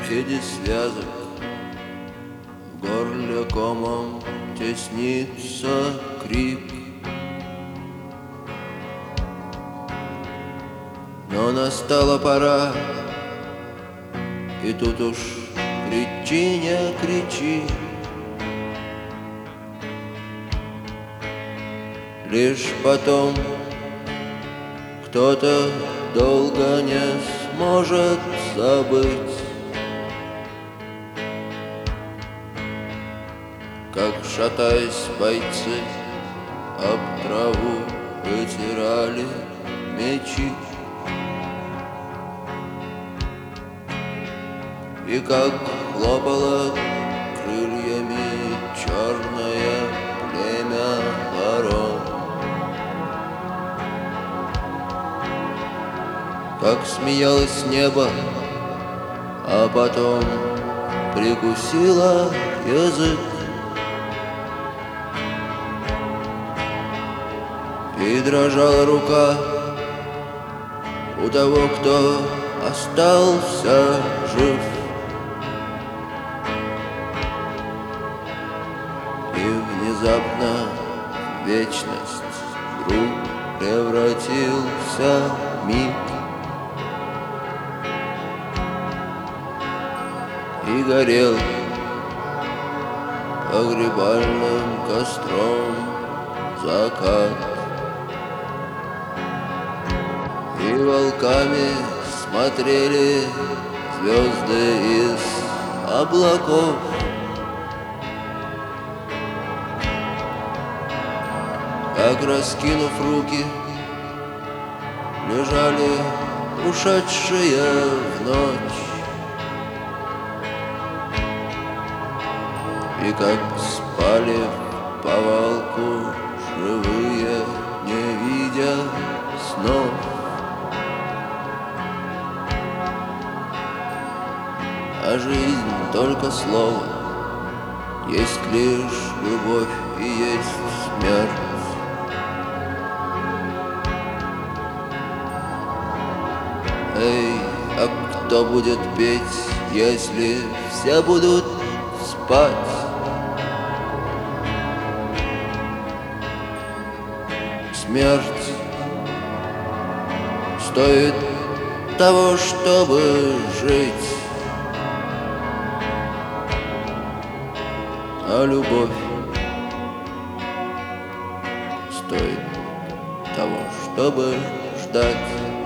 среди связок в горле комом теснится крик. Но настала пора, и тут уж кричи, не кричи. Лишь потом кто-то долго не сможет забыть, как, шатаясь, бойцы об траву вытирали мечи, и как хлопало крыльями черное племя ворон, как смеялось небо, а потом прикусило язык, и дрожала рука у того, кто остался жив. И внезапно вечность вдруг превратился в миг, и горел погребальным костром закат, и волками смотрели звезды из облаков. Как, раскинув руки, лежали ушедшие в ночь, и как спали в повалку живые, не видя снов. А жизнь только слово, есть лишь любовь и есть смерть. Эй, а кто будет петь, если все будут спать? Смерть стоит того, чтобы жить, а любовь стоит того, чтобы ждать.